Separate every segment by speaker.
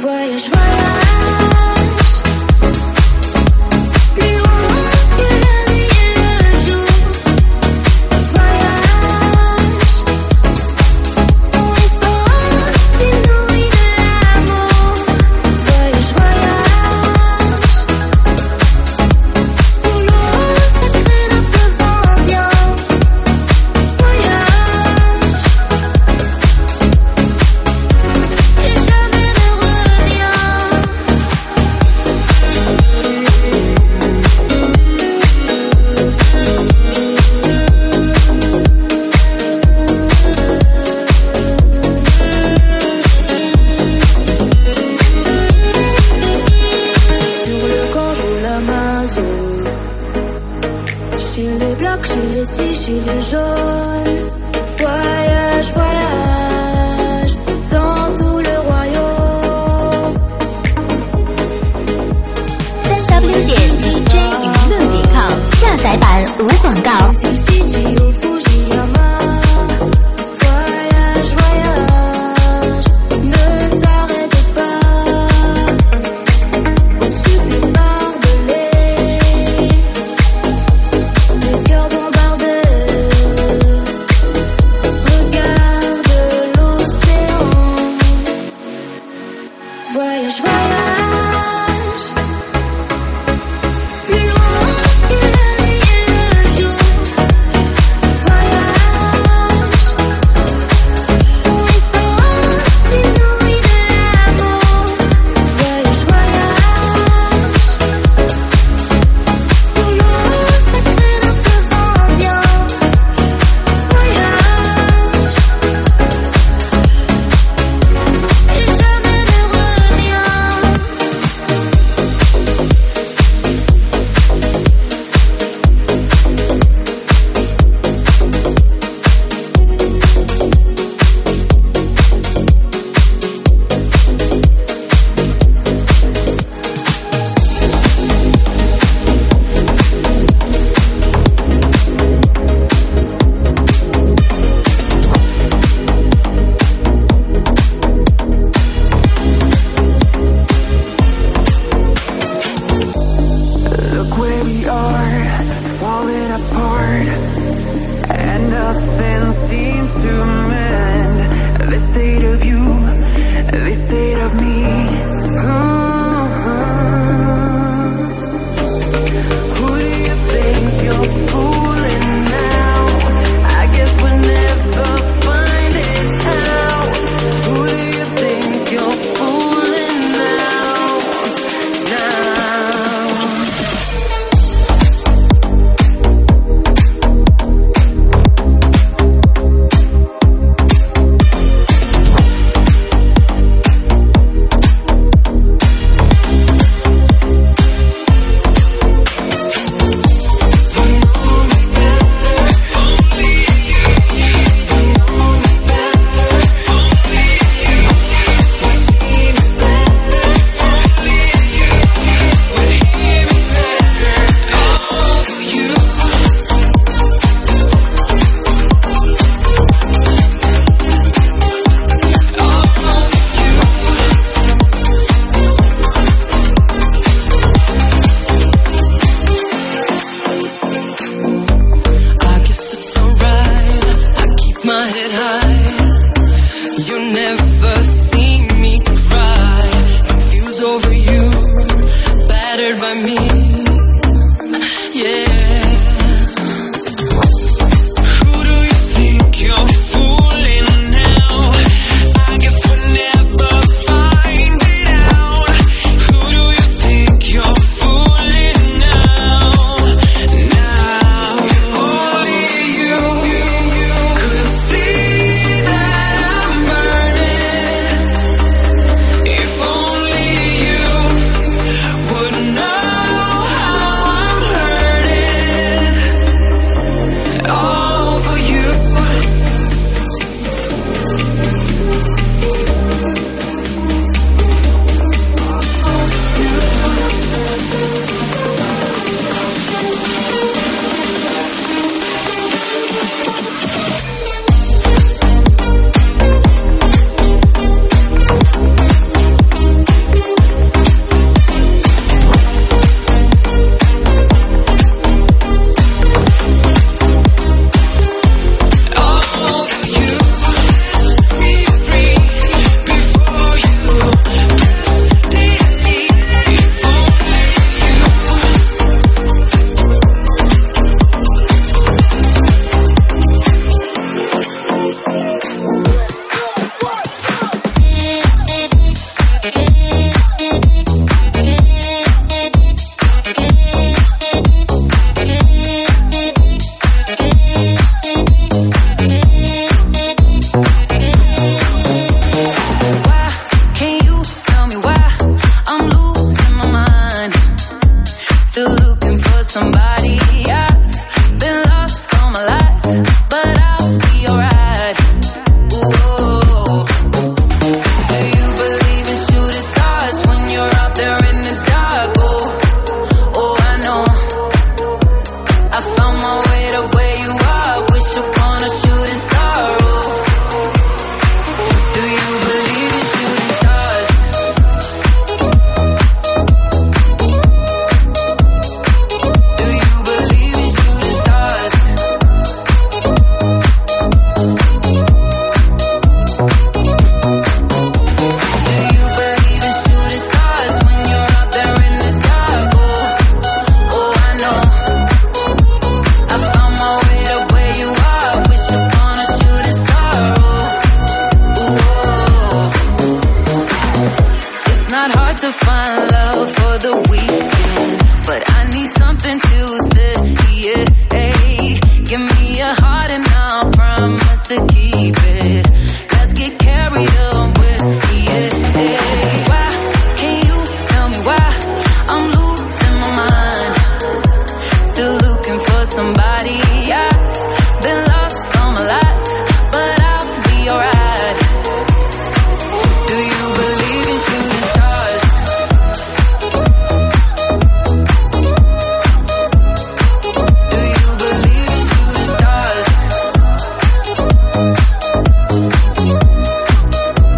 Speaker 1: Voyage, voyage, plus loin que la nuit et le jour. Voyage, on espère s'inouïe de l'amour. Voyage, voyage, sous l'eau sacrée d'un fleuve indien. Voyage, et jamais ne reviens. Sur le Gange ou l'Amazon, chez les blacks, chez les si, chez les jaunes. Voyage, voyage, dans tout le royaume.
Speaker 2: www.dj 娱乐点com下载版无广告。
Speaker 1: Ici, Fidji ou Fujiyama. Voyage, voyage, ne t'arrête pas. Au-dessus des barbelés, des cœurs bombardés. Regarde l'océan. Voyage, voyage, plus loin que la nuit et le jour. Voyage, on espère s'inouïe de l'amour. Voyage, voyage, sous l'eau sacrée d'un fleuve indien. Voyage, et jamais ne reviens.
Speaker 3: Look where we are, falling apart, and nothing seems to mend. The state of you, the state of me. Who do you think you're fooling now? I guess we'll never find it out. Who do you think you're fooling now? I guess it's alright, I keep my head high. You never see me cry, confused over you, battered by me. Yeah. Who do you think you're fooling now? I guess we'll never find it out. Who do you think you're fooling now? Only you could see that I'm burning. If only you would know.
Speaker 4: not hard to find love for the weekend, but I need something to stay. Give me a heart and I'll promise to keep it. Let's get carried away. Why can't you tell me why I'm losing my mind? Still looking for somebody. I've been lost all my life, but I'll be alright. Do you believe in shooting stars? Do you believe in shooting stars?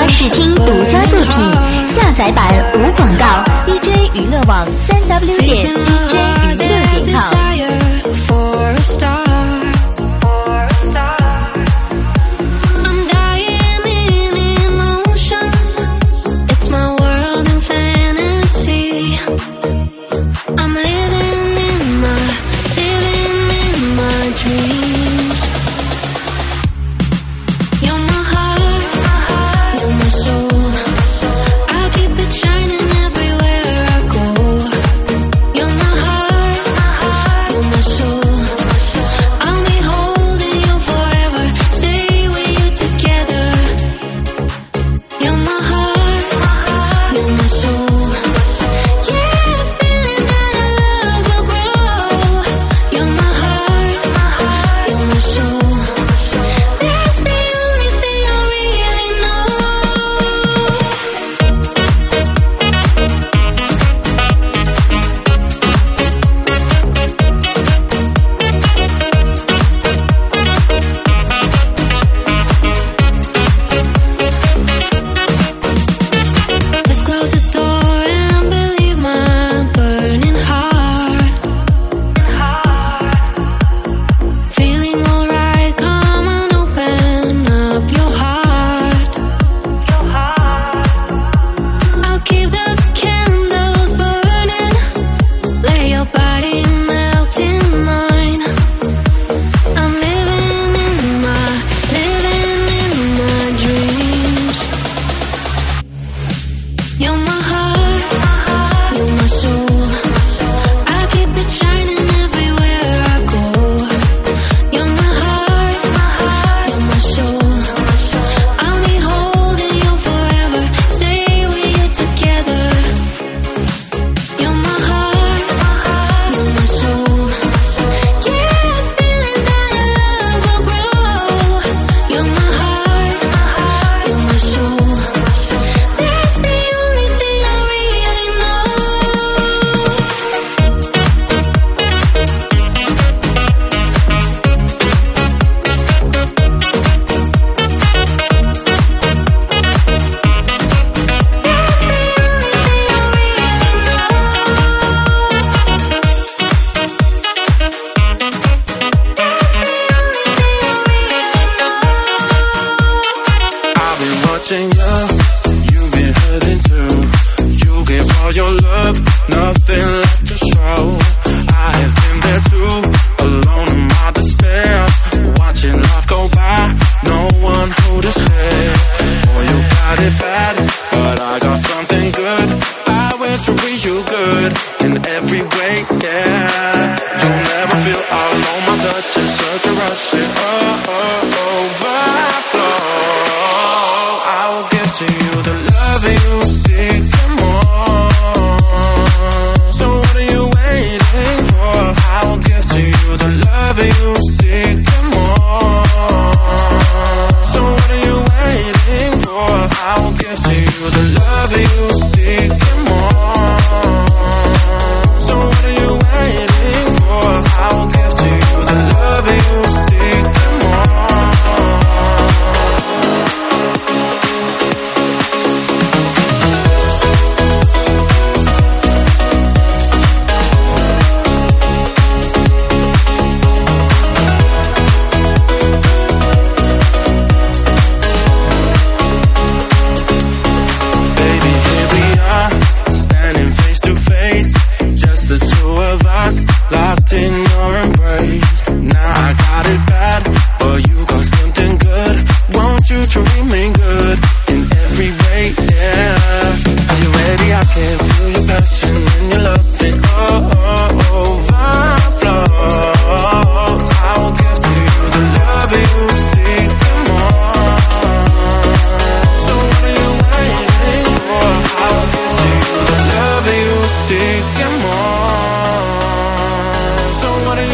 Speaker 2: 试听独家作品，下载版无广告。DJ 娱乐网3w.dj娱乐.com。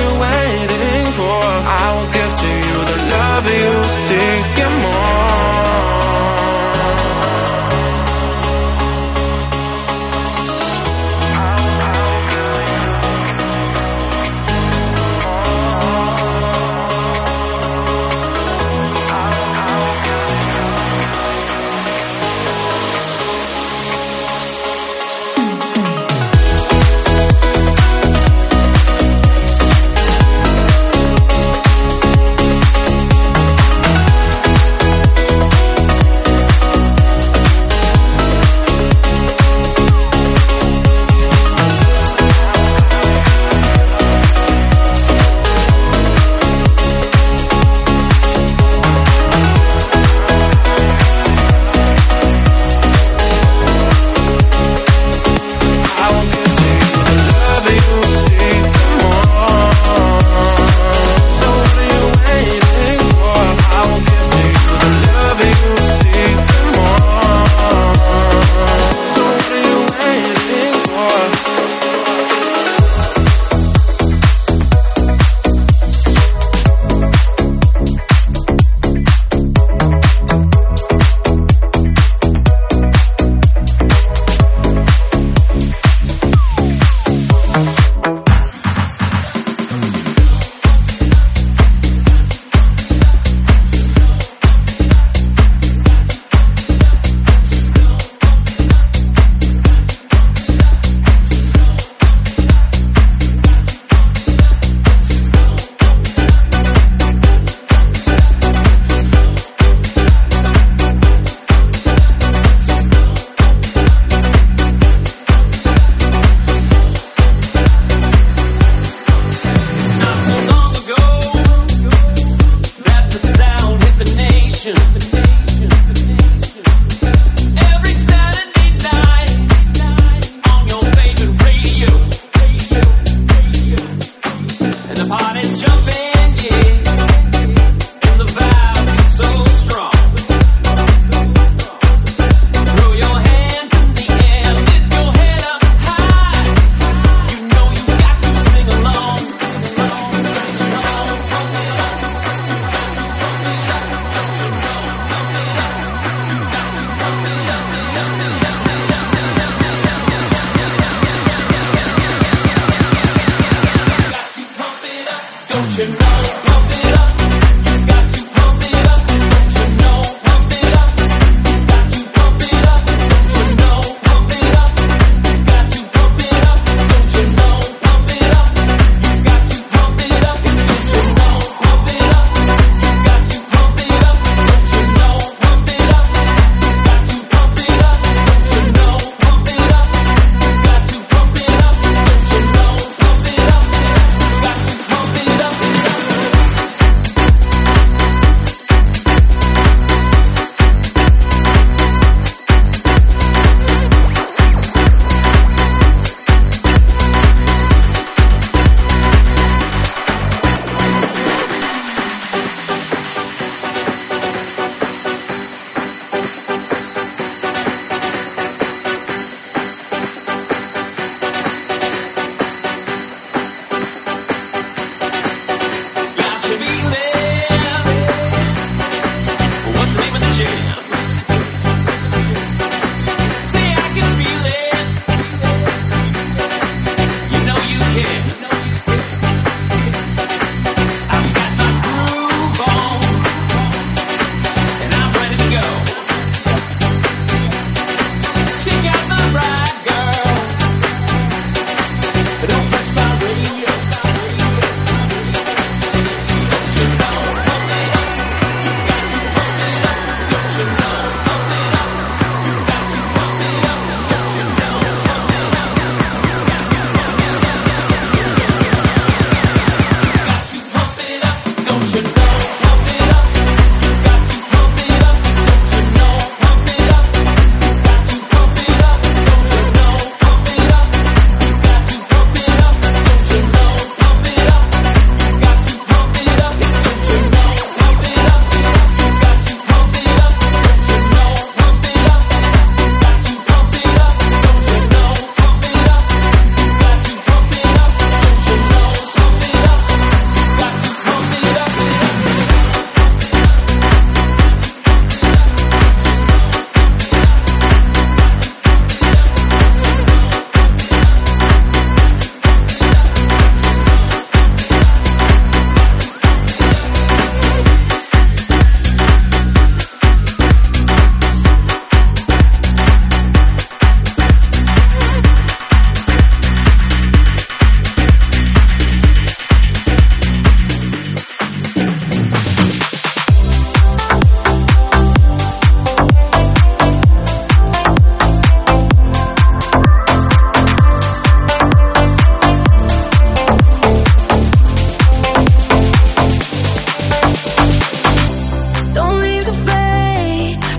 Speaker 5: I will give to you the love you seek and more.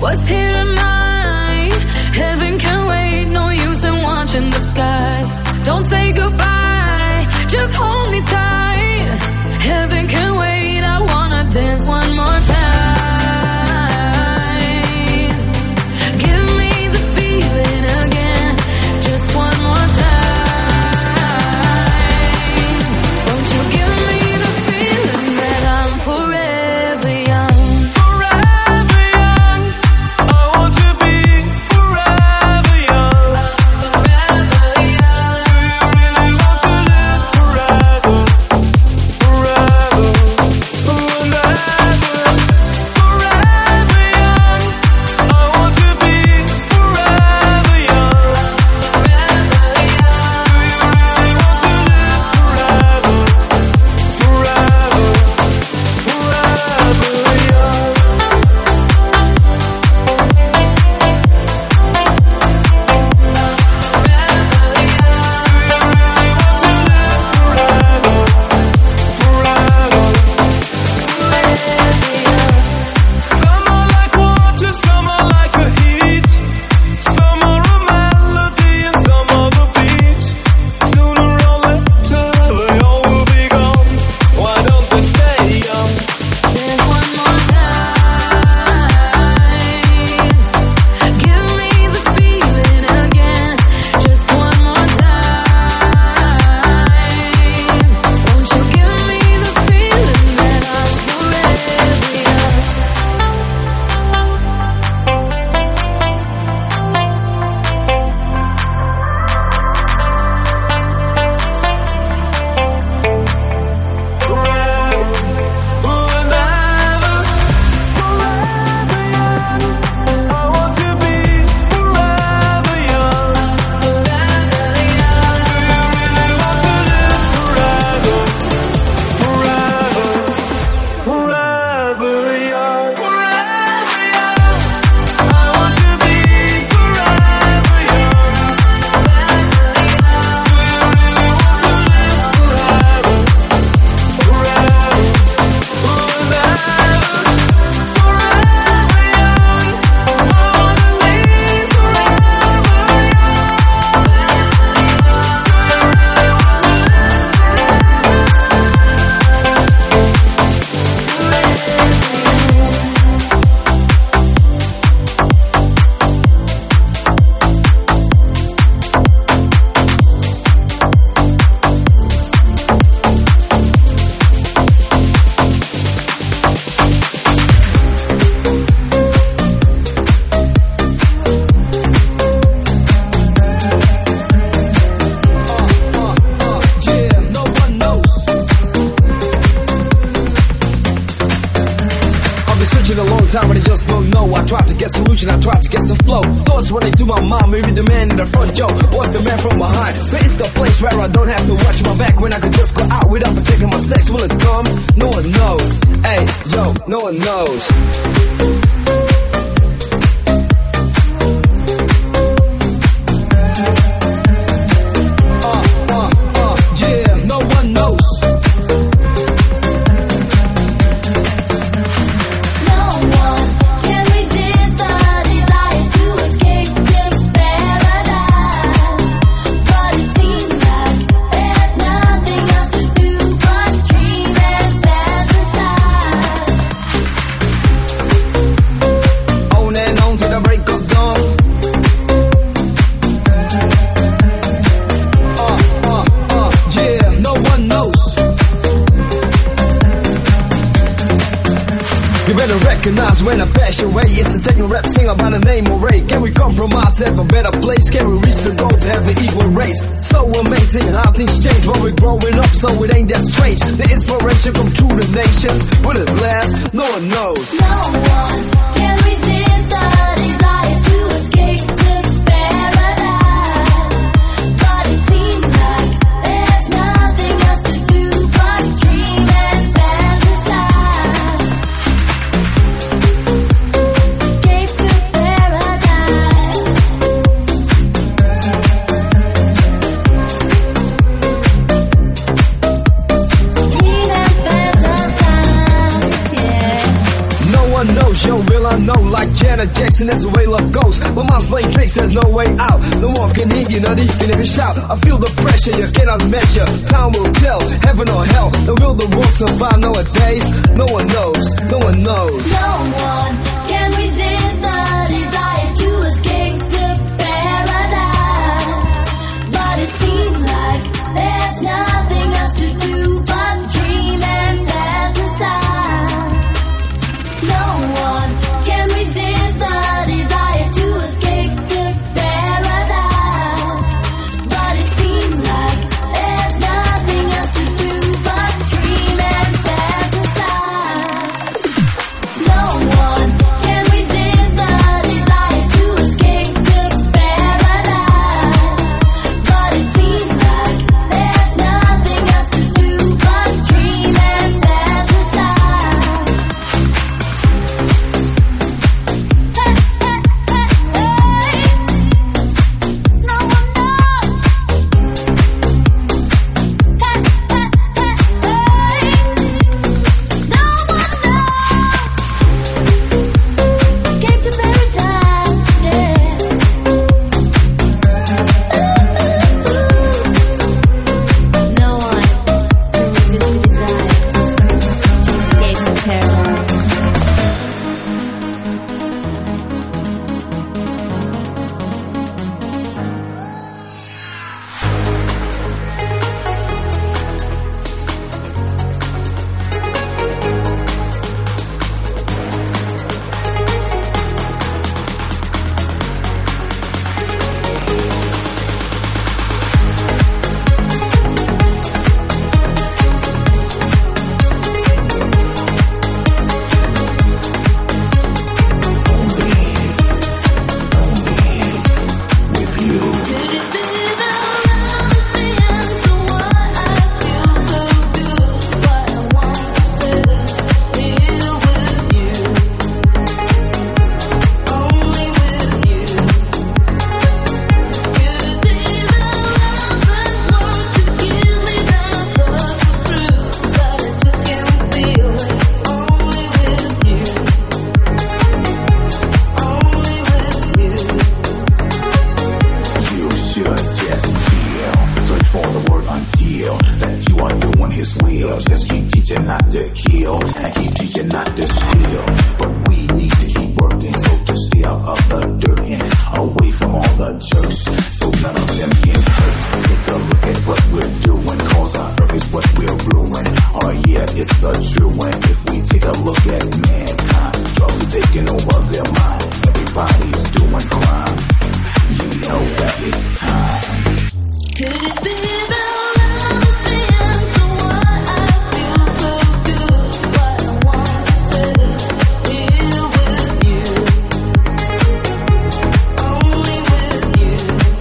Speaker 4: what's here tonight. Heaven can wait, no use in watching the sky. Don't say goodbye, just hold me tight. Heaven can wait, I wanna dance one more time. Give me the feeling again, just one more time. Won't you give me the feeling that I'm forever young?
Speaker 3: Forever young, I want to be forever young.
Speaker 4: Forever young.
Speaker 3: Do you really want to live forever? Forever, forever. Forever young, I want to be forever young.
Speaker 4: Forever young.
Speaker 3: Do you really want to live forever? Forever, forever young. Some are like water, some are like a heat. Some are a melody and some are the beat. Sooner or later they all will be gone. Why don't they stay young?
Speaker 4: Dance one more time. Give me the feeling again, just one more time. Won't you give me the feeling that I'm forever young?
Speaker 3: Forever, forever, forever young. I want to be forever young.
Speaker 4: Forever young.
Speaker 3: Do you really want to live forever? Forever, forever young. Forever young. I want to be forever young. Do you really want to live forever? Forever, forever, forever young. I wanna be yeah, no one knows. I've been searching a long time and I just don't know. I tried to get solution, I tried to get some flow. Thoughts running to my mind, maybe the man in the front, Joe. What's the man from behind? Where is the place where I don't have to watch my back when I could just go out without protecting my sex? Will it come? No one knows. Hey, yo, no one knows. Yeah, no one knows.
Speaker 1: No one can resist the desire to escape to paradise. But it seems like there's nothing else to do but dream and fantasize.
Speaker 3: On and on till the break of dawn. Yeah, no one knows. You better recognize when I pass your way. It's a techno rap singer by the name of Ray. Can we compromise, have a better place? Can we reach the goal to have an equal race? So amazing how things change when we're growing up, so it ain't that strange. The inspiration come through the nations. Will it last? No one knows.
Speaker 1: No one can resist the desire to escape to paradise. But it seems like there's nothing else to do but dream and fantasize. Escape to paradise. Dream and fantasize. Yeah.
Speaker 3: No one knows, yo.
Speaker 5: No will I know, like Janet Jackson, that's the way love goes. My mind's playing tricks, there's no way out. No one can hear you, not even if you shout. I feel the pressure, you cannot measure. Time will tell, heaven or hell. And will the world survive nowadays? No one knows, no one knows.
Speaker 1: No one can resist the desire to escape to paradise. But it seems like there's nothing else to do but dream and fantasize. No one can resist the desire to escape to paradise. But it seems like there's nothing else to do but dream and fantasize. No one can resist the desire to escape to paradise. But it seems like there's nothing else to do but dream and fantasize. Hey, hey, hey, hey. No one knows. Hey, hey, hey, hey. No one knows. Escape to paradise, yeah. No one can resist the desire to escape to paradise.
Speaker 6: You should just feel, search for the word until that you are doing his will. Just keep teaching not to kill and keep teaching not to steal. But we need to keep working, so to stay out of the dirt and away from all the jerks, so none of them get hurt. Take a look at what we're doing, cause our earth is what we're ruining. Oh yeah, it's a true one. If we take a look at mankind, drugs are taking over their mind. Everybody's doing crime. You know that it's time.
Speaker 1: Could it be the love is the answer? Why I feel so good? Why I want to stay here with you, only with you.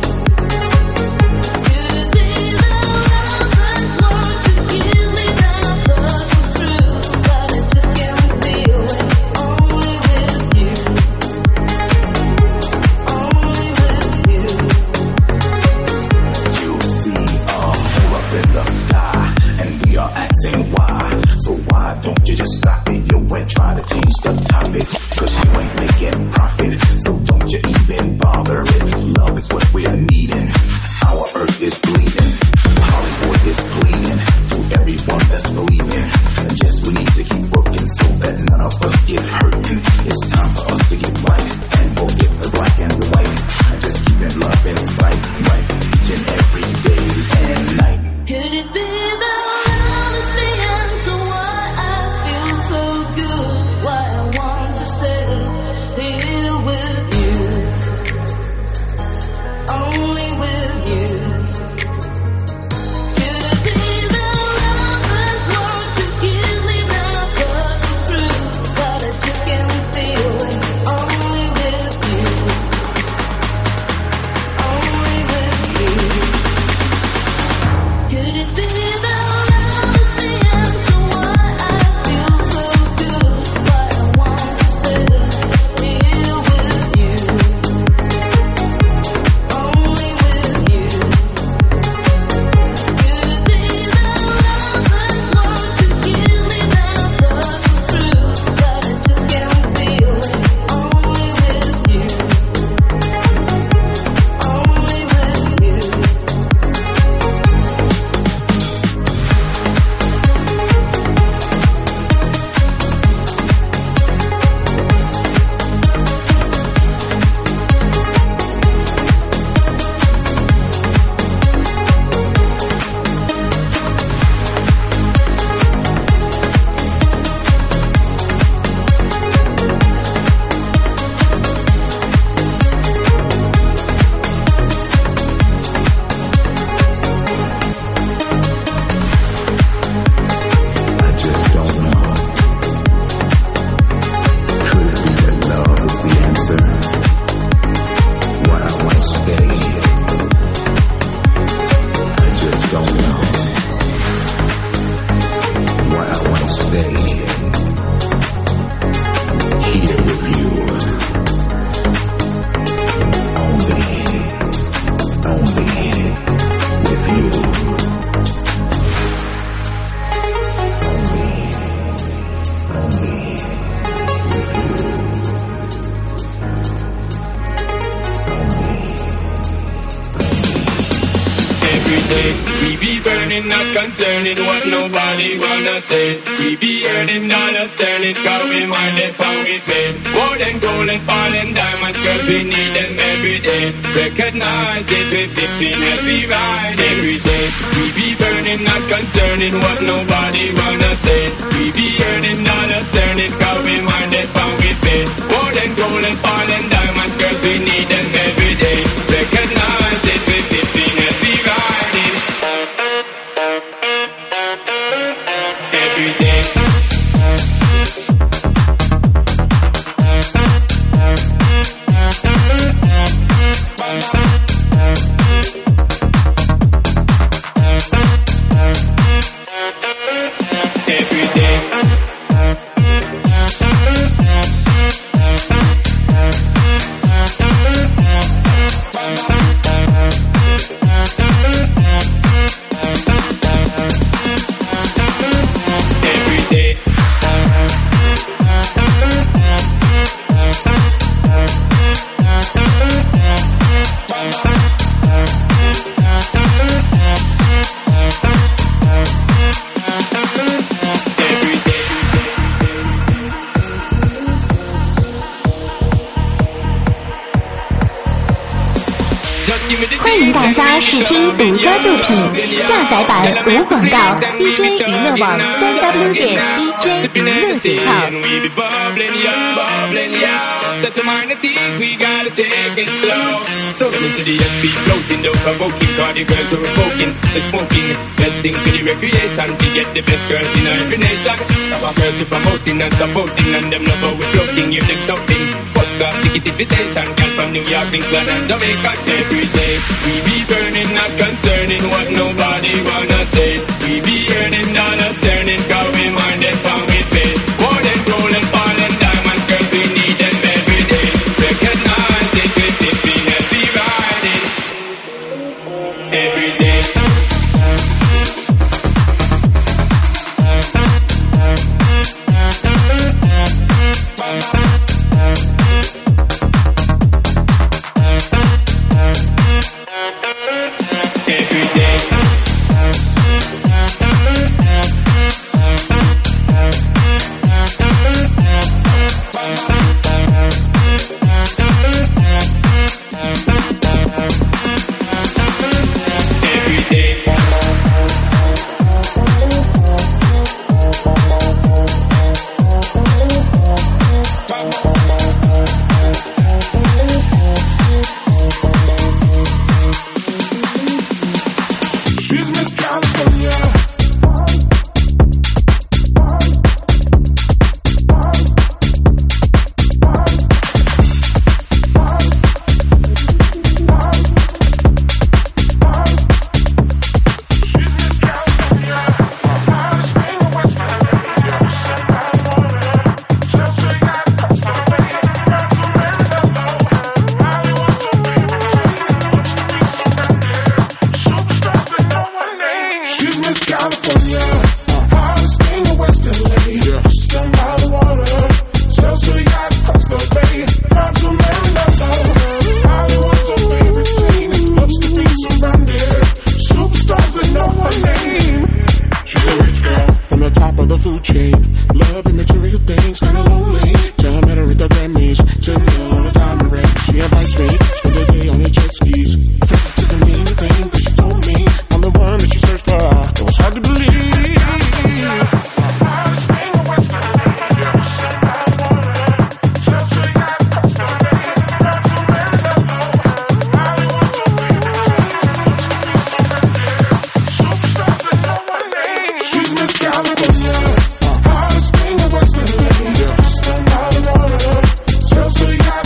Speaker 1: Could it be the love that wants to kill me that I thought was true, but I just can't feel it, only with you, only with you.
Speaker 6: You see a hole up in the sky, and we are asking why. So why don't you just stop it? You ain't trying to change the topic, cause you ain't making profit. So don't you even bother it. Love is what we're needing. Our earth is bleeding. Hollywood is bleeding. To everyone that's believing. Just we need to keep working so that none of us get hurting. It's time for us to get right and forget the black and the white. Just keeping love in sight, right? Each and every day and night.
Speaker 1: Could it be the love is the answer? Why I feel so good? Why I want to stay here with you,
Speaker 7: say. We be burning, not concerning what nobody wanna say. We be earning dollars, turning, cause we minded how we pay. Gold and gold and falling diamonds, cause we need them every day. Recognize it with 15 as we ride every day. We be burning, not concerning what nobody wanna say. We be earning dollars, turning, cause we minded how we pay. Gold and falling diamonds, cause we need them every day. Recognize it with 15 as we ride it every day.
Speaker 2: 欢迎大家试听独家作品，下载版无广告 ，DJ 娱乐网3w.dj娱乐.com。
Speaker 7: Set the mind at ease, we gotta take it slow. So close to the SP, floating, though provoking. Cardi girls who are smoking, they're smoking. Best thing for the recreation, we get the best girls in every nation. Our girls are promoting and supporting, and them love always floating, hear them shouting. First class ticket invitation, girls from New York, England, and Jamaica every day. We be burning, not concerning what nobody wanna say. We be earning dollars, turning, cause we minded how we pay. Gold and gold and falling diamonds, girls, we need them every day. Recognize it with 15 as we ride it every day. Every day. California, hottest thing in West LA. Stand by the water, sail so you got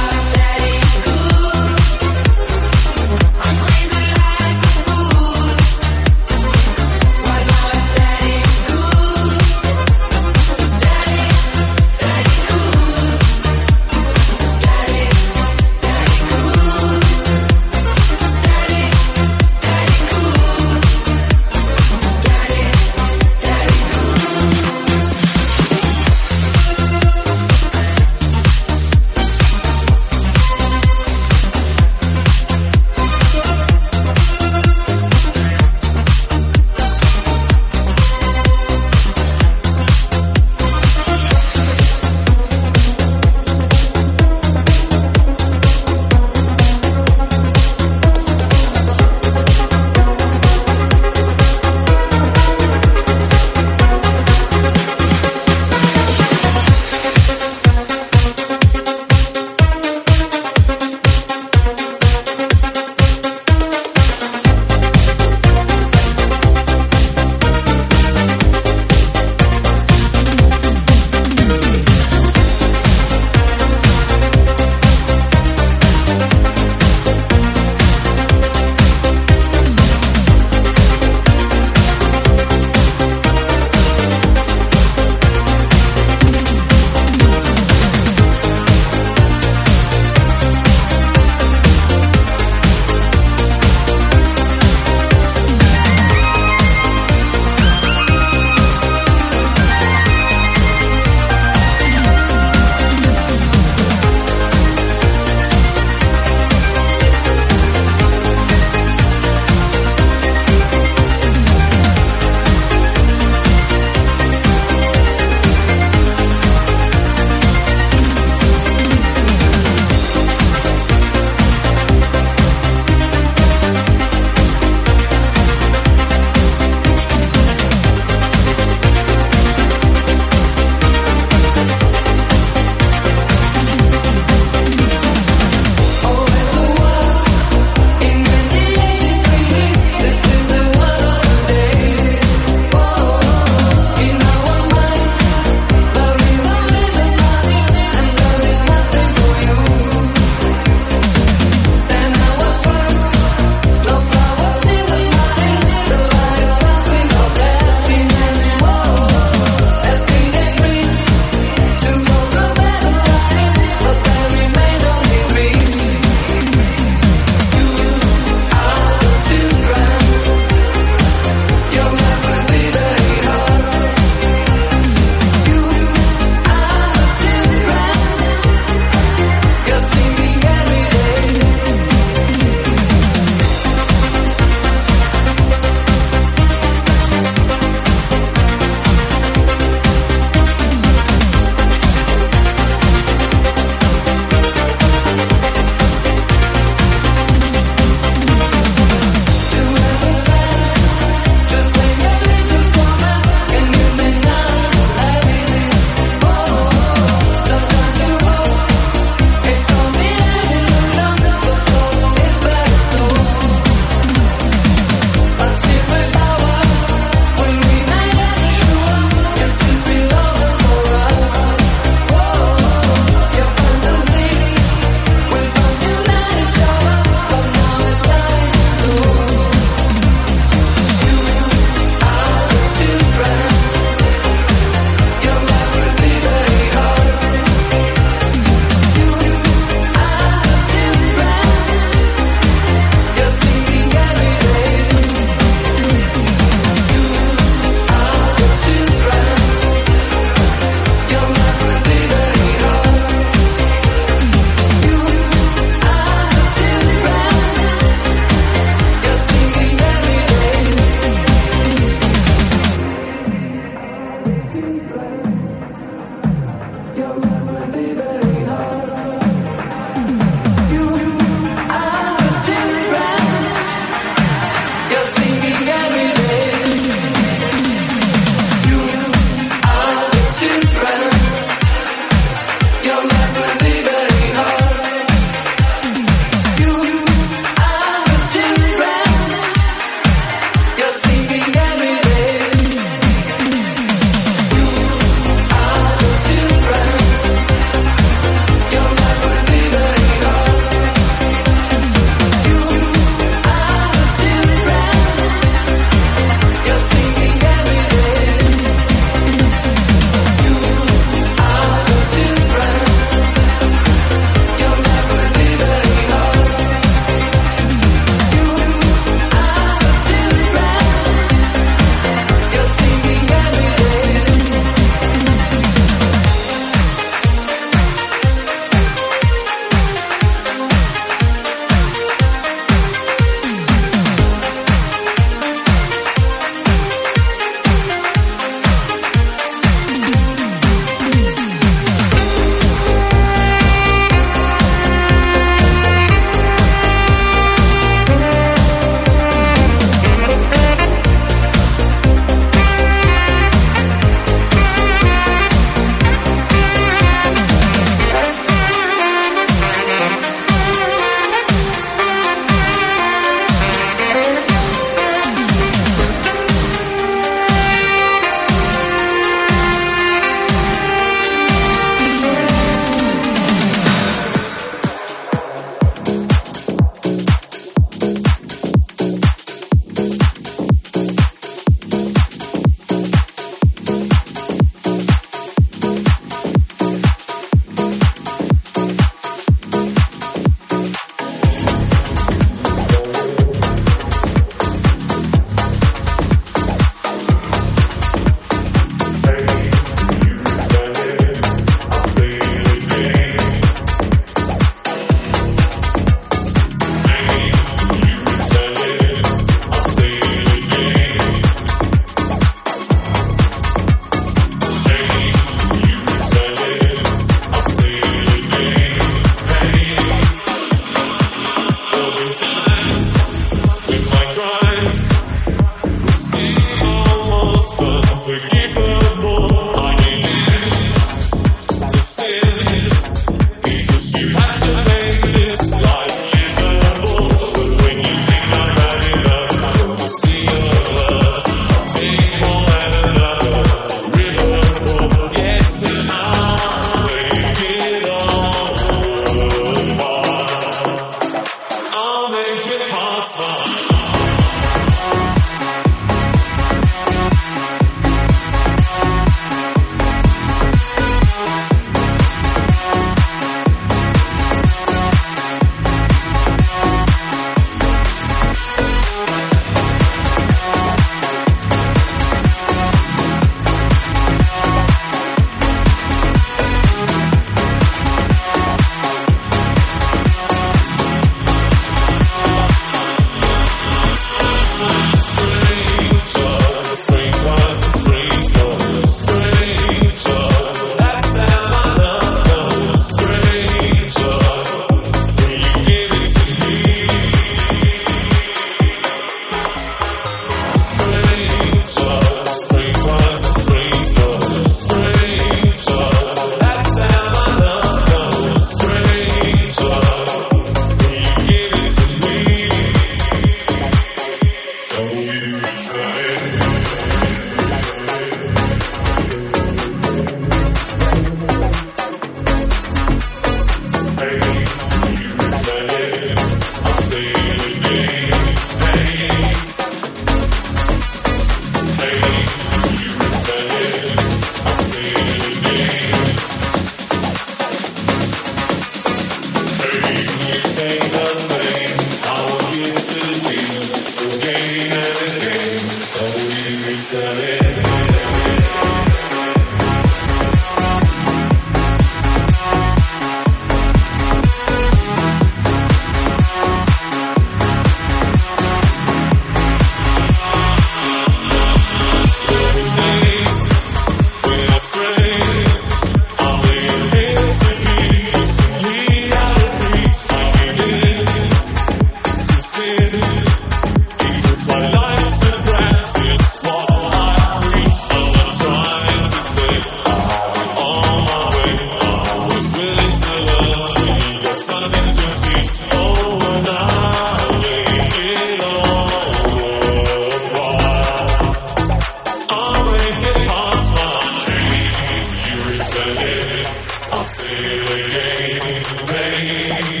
Speaker 8: say it again, pain.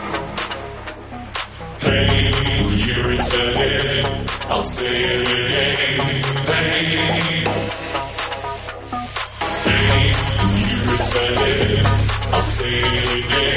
Speaker 8: Pain, you return it. I'll say it again, pain. Pain, you return it. I'll say it again.